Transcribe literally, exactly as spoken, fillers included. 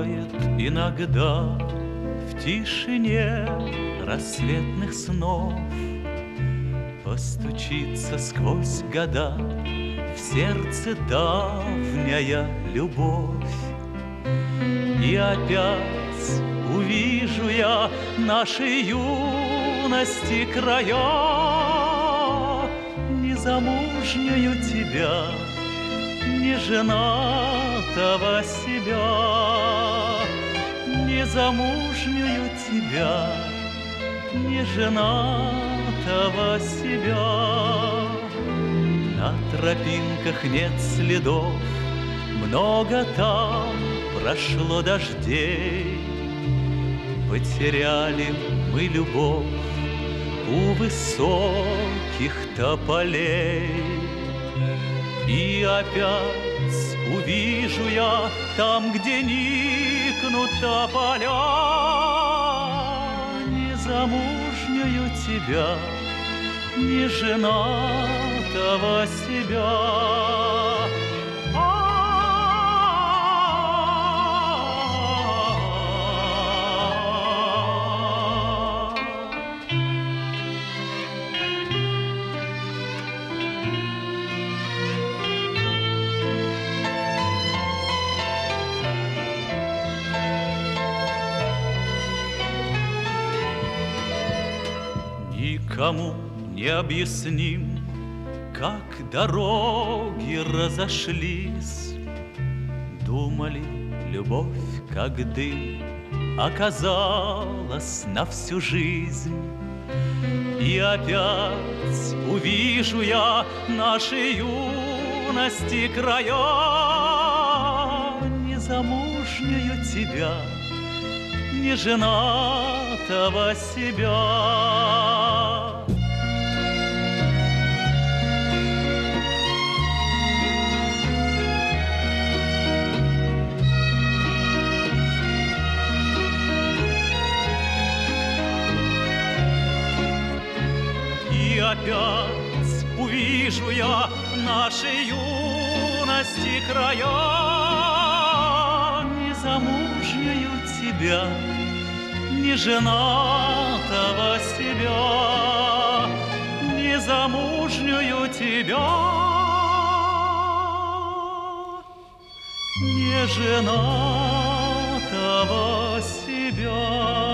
бывает иногда в тишине рассветных снов постучится сквозь года в сердце давняя любовь. И опять увижу я нашей юности края, незамужнюю тебя, не женатого себя, незамужнюю тебя, не женатого себя. На тропинках нет следов, много там прошло дождей. Потеряли мы любовь у высоких тополей. И опять увижу я там, где никнут тополя, незамужнюю тебя, не женатого себя. Никому не объясним, как дороги разошлись. Думали, любовь, как дым, оказалась на всю жизнь. И опять увижу я нашей юности края, незамужнюю тебя, не женатого себя. И опять увижу я нашей юности края, незамужнюю тебя, не женатого себя, незамужнюю тебя, не женатого себя.